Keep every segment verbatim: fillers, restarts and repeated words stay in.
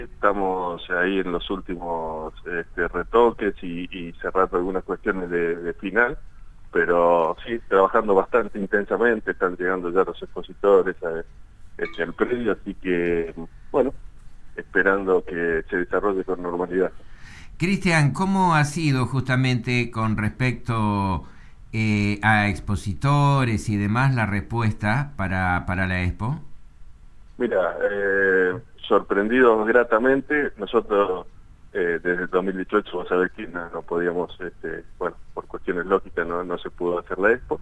Estamos ahí en los últimos este, retoques y, y cerrando algunas cuestiones de, de final, pero sí, trabajando bastante intensamente, están llegando ya los expositores a, este, al predio, así que, bueno, esperando que se desarrolle con normalidad. Cristian, ¿cómo ha sido justamente con respecto eh, a expositores y demás la respuesta para, para la expo? Mira, eh, sorprendidos gratamente, nosotros eh, desde el dos mil dieciocho, vos sabés que no, no podíamos, este, bueno, por cuestiones lógicas no, no se pudo hacer la expo,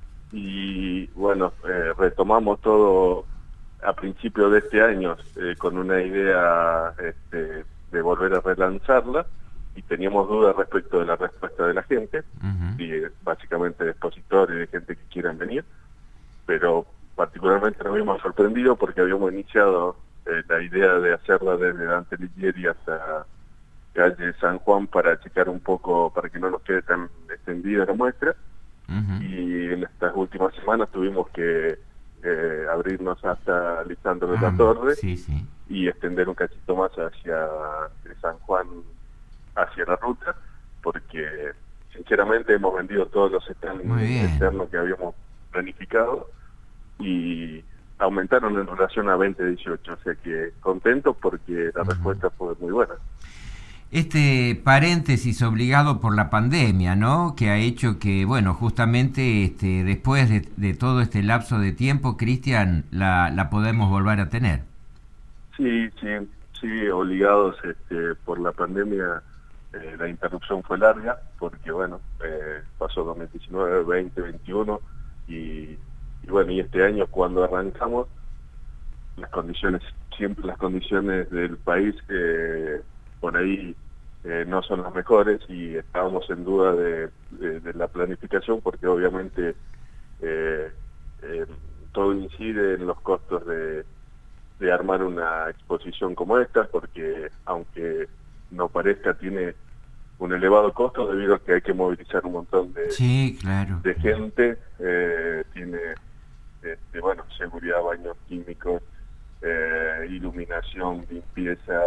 y bueno, eh, retomamos todo a principios de este año eh, con una idea este, de volver a relanzarla, y teníamos dudas respecto de la respuesta de la gente, Uh-huh. y eh, básicamente de expositores y de gente que quieran venir, pero particularmente nos habíamos sorprendido porque habíamos iniciado eh, la idea de hacerla desde Dante Alighieri hasta calle San Juan para checar un poco, para que no nos quede tan extendida la muestra, Uh-huh. y en estas últimas semanas tuvimos que eh, abrirnos hasta Lisandro de la Ah, Torre sí, sí. y extender un cachito más hacia San Juan, hacia la ruta, porque sinceramente hemos vendido todos los stands Muy bien. externos que habíamos planificado y aumentaron en relación a veinte dieciocho, o sea que contentos porque la Uh-huh. respuesta fue muy buena. Este paréntesis obligado por la pandemia, ¿no? Que ha hecho que, bueno, justamente este, después de, de todo este lapso de tiempo, Cristian, la, la podemos volver a tener. Sí, sí, sí, obligados este, por la pandemia, eh, la interrupción fue larga porque, bueno, eh, pasó dos mil diecinueve, veinte, veintiuno y, y bueno, y este año cuando arrancamos, las condiciones, siempre las condiciones del país eh, por ahí eh, no son las mejores y estábamos en duda de, de, de la planificación porque obviamente eh, eh, todo incide en los costos de, de armar una exposición como esta, porque aunque no parezca tiene un elevado costo debido a que hay que movilizar un montón de, Sí, claro, de claro. gente, eh, tiene este, bueno, seguridad, baños químicos, eh, iluminación, limpieza,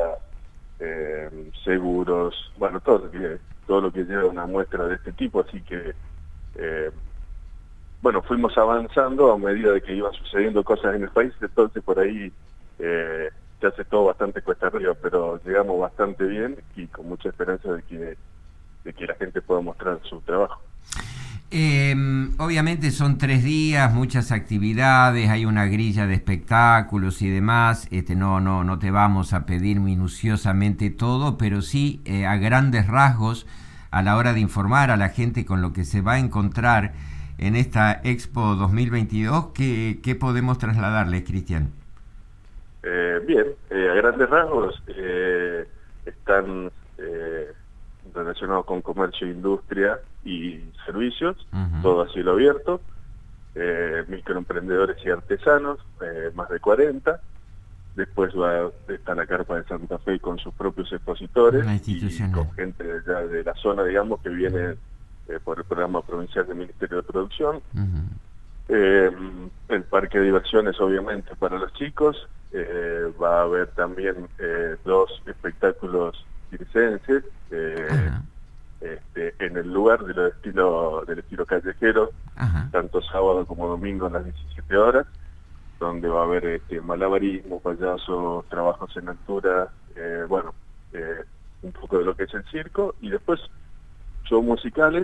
eh, seguros, bueno, todo lo que todo lo que lleva una muestra de este tipo, así que eh, bueno, fuimos avanzando a medida de que iban sucediendo cosas en el país, entonces por ahí eh, se hace todo bastante cuesta arriba, pero llegamos bastante bien y con mucha esperanza de que, de que la gente pueda mostrar su trabajo. Eh, obviamente son tres días, muchas actividades, hay una grilla de espectáculos y demás. Este, no, no, no te vamos a pedir minuciosamente todo, pero sí eh, a grandes rasgos a la hora de informar a la gente con lo que se va a encontrar en esta Expo dos mil veintidós. ¿Qué, qué podemos trasladarles, Cristian? Eh, bien, eh, a grandes rasgos eh, están eh, relacionados con comercio, industria y servicios, Uh-huh. todo a cielo abierto, eh, microemprendedores y artesanos, eh, más de cuarenta. Después va, está la Carpa de Santa Fe con sus propios expositores La y institucional. con gente de, ya de la zona, digamos, que viene eh, por el programa provincial del Ministerio de Producción. Uh-huh. Eh, el parque de diversiones, obviamente, para los chicos. Eh, va a haber también eh, dos espectáculos circenses eh, Ajá. este, en el lugar de lo de estilo, del estilo callejero, Ajá. tanto sábado como domingo a las diecisiete horas, donde va a haber este, malabarismo, payasos, trabajos en altura, eh, bueno, eh, un poco de lo que es el circo, y después shows musicales,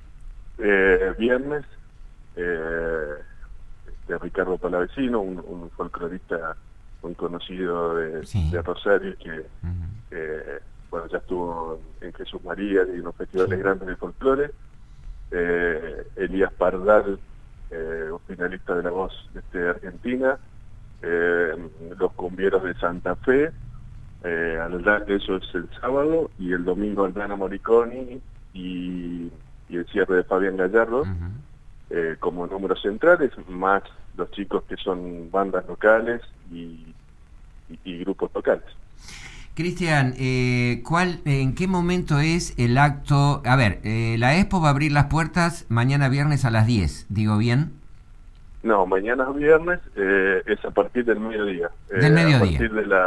eh, viernes, eh, de Ricardo Palavecino, un, un folclorista muy conocido de, Sí. de Rosario, que Uh-huh. eh, bueno, ya estuvo en Jesús María y en los festivales Sí. grandes de folclore. Eh, Elías Pardal, eh, un finalista de La Voz de Argentina, eh, los cumbieros de Santa Fe, eh, Aldana, eso es el sábado, y el domingo Aldana Moriconi y, y el cierre de Fabián Gallardo, Uh-huh. eh, como números centrales, más los chicos que son bandas locales y, y, y grupos locales. Cristian, eh, ¿cuál, ¿en qué momento es el acto? A ver, eh, la Expo va a abrir las puertas mañana viernes a las diez, ¿digo bien? No, mañana es viernes, eh, es a partir del mediodía. Del Eh, a mediodía. partir de la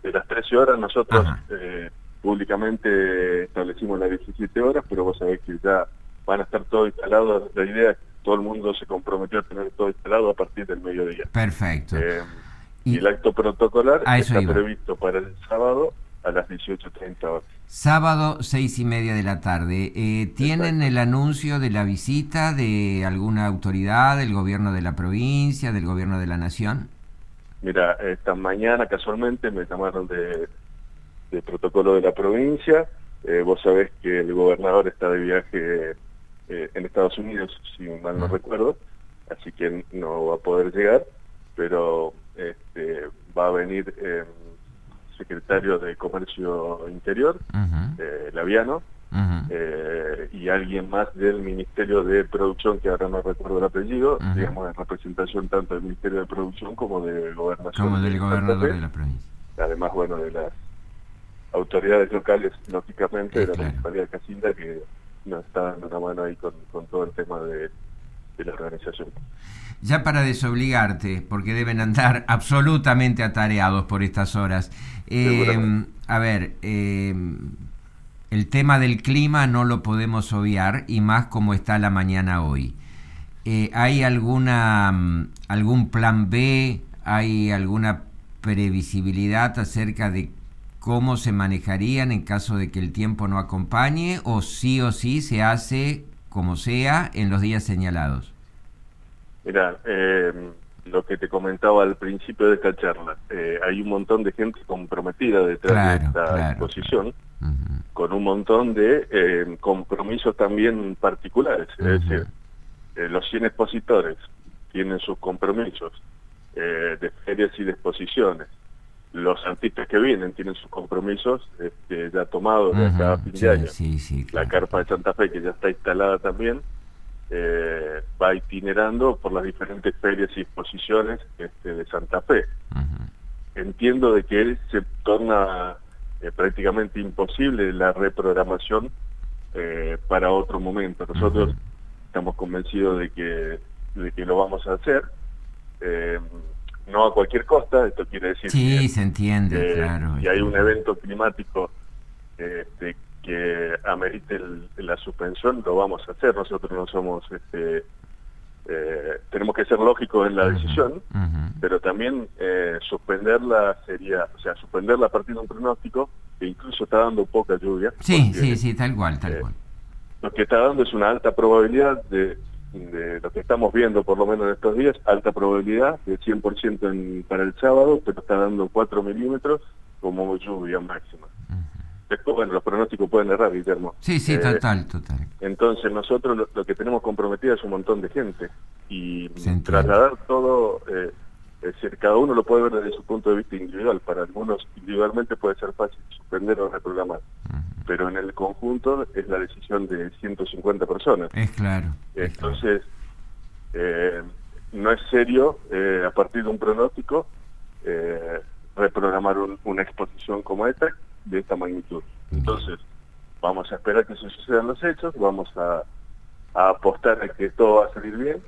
de las trece horas nosotros eh, públicamente establecimos las diecisiete horas, pero vos sabés que ya van a estar todos instalados. La idea es que todo el mundo se comprometió a tener todo instalado a partir del mediodía. Perfecto. Eh, y, y el acto protocolar está iba. previsto para el sábado a las dieciocho treinta horas. Sábado, seis y media de la tarde. Eh, ¿Tienen Exacto. el anuncio de la visita de alguna autoridad, del gobierno de la provincia, del gobierno de la nación? Mira, esta mañana casualmente me llamaron de, de protocolo de la provincia. Eh, vos sabés que el gobernador está de viaje eh, en Estados Unidos, si mal no uh-huh. recuerdo, así que no va a poder llegar, pero este, va a venir eh, secretario de Comercio Interior, uh-huh. eh, Laviano, uh-huh. eh, y alguien más del Ministerio de Producción, que ahora no recuerdo el apellido, uh-huh. digamos, en representación tanto del Ministerio de Producción como de Gobernación. Como del de gobernador de la provincia. Además, bueno, de las autoridades locales, lógicamente, eh, de la claro. Municipalidad de Casilda, que nos está dando una mano ahí con, con todo el tema de, de la organización. Ya para desobligarte, porque deben andar absolutamente atareados por estas horas. Eh, a ver, eh, el tema del clima no lo podemos obviar, y más como está la mañana hoy. Eh, ¿Hay alguna algún plan B? ¿Hay alguna previsibilidad acerca de cómo se manejarían en caso de que el tiempo no acompañe, o sí o sí se hace como sea en los días señalados? Mira, eh, lo que te comentaba al principio de esta charla, eh, hay un montón de gente comprometida detrás claro, de esta claro, exposición, claro. Uh-huh. con un montón de eh, compromisos también particulares. Uh-huh. Es decir, eh, los cien expositores tienen sus compromisos eh, de ferias y de exposiciones. Los artistas que vienen tienen sus compromisos este, ya tomados de acá a fin sí, de año. Sí, sí, claro. La carpa de Santa Fe, que ya está instalada también, eh, va itinerando por las diferentes ferias y exposiciones este, de Santa Fe. Uh-huh. Entiendo de que se torna eh, prácticamente imposible la reprogramación eh, para otro momento. Nosotros uh-huh. estamos convencidos de que, de que lo vamos a hacer. Eh, no a cualquier costa, esto quiere decir sí, que, se entiende, que claro, si hay un evento climático este, que amerite el, la suspensión, lo vamos a hacer. Nosotros no somos, este, eh, tenemos que ser lógicos en la decisión, uh-huh, uh-huh. pero también eh, suspenderla sería, o sea, suspenderla a partir de un pronóstico que incluso está dando poca lluvia. Sí, porque, sí, sí, tal cual, tal eh, cual. Lo que está dando es una alta probabilidad de de lo que estamos viendo por lo menos en estos días, alta probabilidad de cien por ciento en, para el sábado, pero está dando cuatro milímetros como lluvia máxima. Uh-huh. Después, bueno, los pronósticos pueden errar, Guillermo. Sí, sí, eh, total, total. Entonces nosotros lo, lo que tenemos comprometido es un montón de gente, y trasladar todo, eh, es decir, cada uno lo puede ver desde su punto de vista individual. Para algunos individualmente puede ser fácil suspender o reprogramar, uh-huh. pero en el conjunto es la decisión de ciento cincuenta personas. Es claro. Es Entonces, claro. Eh, no es serio, eh, a partir de un pronóstico, eh, reprogramar un, una exposición como esta, de esta magnitud. Entonces, vamos a esperar que se sucedan los hechos, vamos a, a apostar a que todo va a salir bien,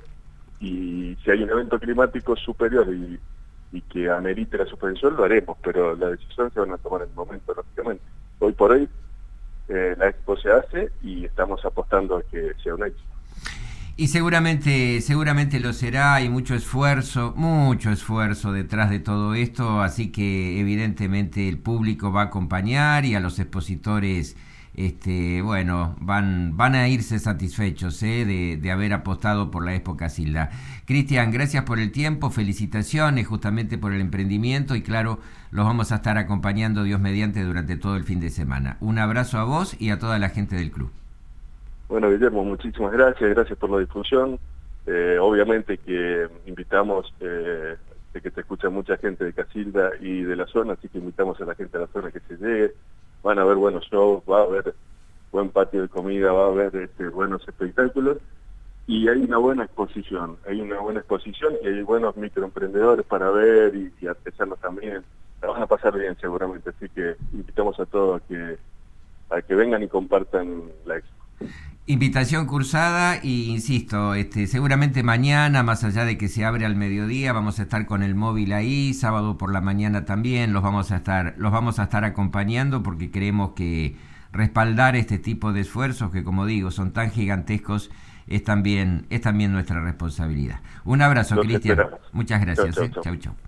y si hay un evento climático superior y, y que amerite la suspensión, lo haremos, pero la decisión se van a tomar en el momento, lógicamente. Hoy por hoy, eh, la expo se hace y estamos apostando a que sea un éxito. Y seguramente, seguramente lo será. Hay mucho esfuerzo, mucho esfuerzo detrás de todo esto, así que evidentemente el público va a acompañar, y a los expositores, este, bueno, van, van a irse satisfechos ¿eh? de, de haber apostado por la Expo Casilda. Cristian, gracias por el tiempo, felicitaciones justamente por el emprendimiento, y claro, los vamos a estar acompañando, Dios mediante, durante todo el fin de semana. Un abrazo a vos y a toda la gente del club. Bueno, Guillermo, muchísimas gracias, gracias por la difusión. Eh, obviamente que invitamos, eh, de que te escucha mucha gente de Casilda y de la zona, así que invitamos a la gente de la zona que se llegue. Van a haber buenos shows, va a haber buen patio de comida, va a haber este, buenos espectáculos, y hay una buena exposición, hay una buena exposición y hay buenos microemprendedores para ver, y, y artesanos también. La van a pasar bien seguramente, así que invitamos a todos a que, a que vengan y compartan la expo. Invitación cursada y insisto, este, seguramente mañana, más allá de que se abre al mediodía, vamos a estar con el móvil ahí, sábado por la mañana también, los vamos a estar, los vamos a estar acompañando porque creemos que respaldar este tipo de esfuerzos que, como digo, son tan gigantescos, es también, es también nuestra responsabilidad. Un abrazo, Cristian. Muchas gracias. Chau, chau, chau. Chau, chau.